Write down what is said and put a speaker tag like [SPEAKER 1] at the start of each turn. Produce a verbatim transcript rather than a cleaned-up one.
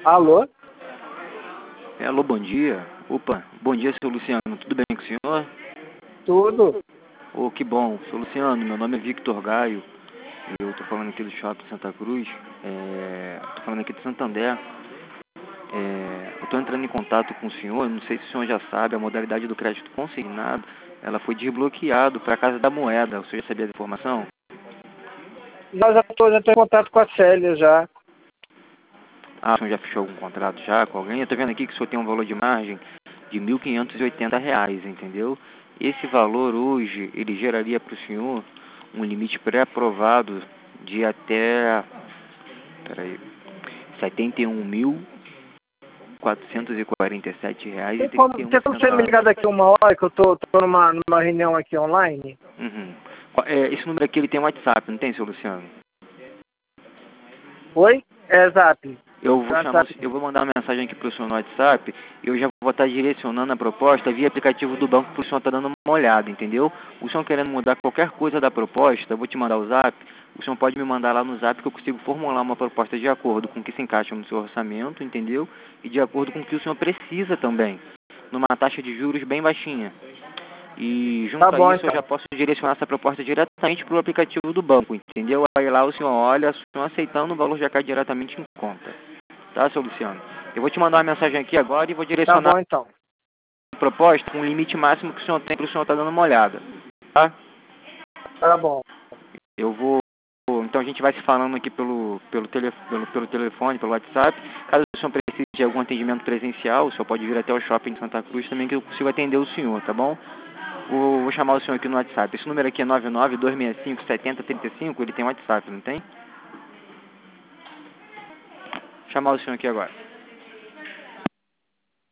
[SPEAKER 1] Alô?
[SPEAKER 2] É, alô, bom dia. Opa, bom dia, seu Luciano. Tudo bem com o senhor?
[SPEAKER 1] Tudo?
[SPEAKER 2] Oh, que bom. Seu Luciano, meu nome é Victor Gaio. Eu tô falando aqui do Shopping Santa Cruz. É, tô falando aqui de Santander. É, eu tô entrando em contato com o senhor. Não sei se o senhor já sabe, a modalidade do crédito consignado, ela foi desbloqueado para a Casa da Moeda. O senhor já sabia da informação?
[SPEAKER 1] Nós já estou já tô em contato com a Célia já.
[SPEAKER 2] Ah, o senhor já fechou algum contrato já com alguém? Eu tô vendo aqui que o senhor tem um valor de margem de mil quinhentos e oitenta reais, entendeu? Esse valor hoje, ele geraria para o senhor um limite pré-aprovado de até, peraí, setenta e um mil quatrocentos e quarenta e sete reais e
[SPEAKER 1] Tem como,
[SPEAKER 2] trinta e um
[SPEAKER 1] tem como você me
[SPEAKER 2] centavos.
[SPEAKER 1] ligar daqui uma hora que eu tô, tô numa, numa reunião aqui online?
[SPEAKER 2] Uhum. É, esse número aqui, ele tem WhatsApp, não tem, seu Luciano?
[SPEAKER 1] Oi? É, Zap.
[SPEAKER 2] Eu vou chamar,
[SPEAKER 1] WhatsApp.
[SPEAKER 2] eu vou mandar uma mensagem aqui para o senhor no WhatsApp e eu já vou estar direcionando a proposta via aplicativo do banco para o senhor estar dando uma olhada, entendeu? O senhor querendo mudar qualquer coisa da proposta, eu vou te mandar o Zap, o senhor pode me mandar lá no Zap que eu consigo formular uma proposta de acordo com o que se encaixa no seu orçamento, entendeu? E de acordo com o que o senhor precisa também, numa taxa de juros bem baixinha. E
[SPEAKER 1] Tá
[SPEAKER 2] junto a
[SPEAKER 1] bom,
[SPEAKER 2] isso eu já
[SPEAKER 1] então.
[SPEAKER 2] posso direcionar essa proposta diretamente para o aplicativo do banco, entendeu? Aí lá o senhor olha, o senhor aceitando, o valor já cai diretamente em conta. Tá, seu Luciano? Eu vou te mandar uma mensagem aqui agora e vou
[SPEAKER 1] Tá
[SPEAKER 2] direcionar
[SPEAKER 1] bom, então.
[SPEAKER 2] a proposta com o limite máximo que o senhor tem para o senhor estar dando uma olhada. Tá?
[SPEAKER 1] Tá bom.
[SPEAKER 2] Eu vou... Então a gente vai se falando aqui pelo, pelo, tele, pelo, pelo telefone, pelo WhatsApp. Caso o senhor precise de algum atendimento presencial, o senhor pode vir até o shopping de Santa Cruz também que eu consigo atender o senhor, tá bom? Vou, vou chamar o senhor aqui no WhatsApp. Esse número aqui é nove nove dois seis cinco sete zero três cinco, ele tem WhatsApp, não tem? Vou chamar o senhor aqui agora.